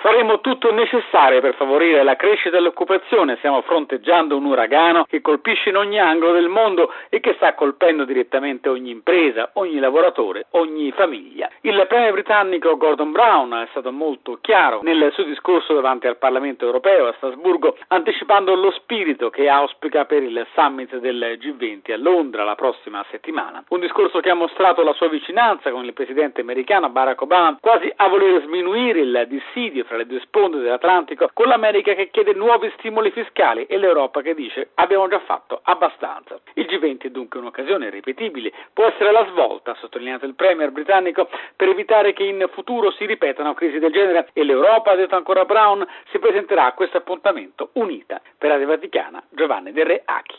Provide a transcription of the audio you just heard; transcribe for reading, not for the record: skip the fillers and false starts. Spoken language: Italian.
Faremo tutto il necessario per favorire la crescita e l'occupazione. Stiamo fronteggiando un uragano che colpisce in ogni angolo del mondo e che sta colpendo direttamente ogni impresa, ogni lavoratore, ogni famiglia. Il premier britannico Gordon Brown è stato molto chiaro nel suo discorso davanti al Parlamento europeo a Strasburgo, anticipando lo spirito che auspica per il summit del G20 a Londra la prossima settimana. Un discorso che ha mostrato la sua vicinanza con il presidente americano Barack Obama, quasi a voler sminuire il dissidio fra le due sponde dell'Atlantico, con l'America che chiede nuovi stimoli fiscali e l'Europa che dice abbiamo già fatto abbastanza. Il G20 è dunque un'occasione irripetibile, può essere la svolta, ha sottolineato il premier britannico, per evitare che in futuro si ripetano crisi del genere e l'Europa, ha detto ancora Brown, si presenterà a questo appuntamento unita. Per Radio Vaticana, Giovanni Del Re Achi.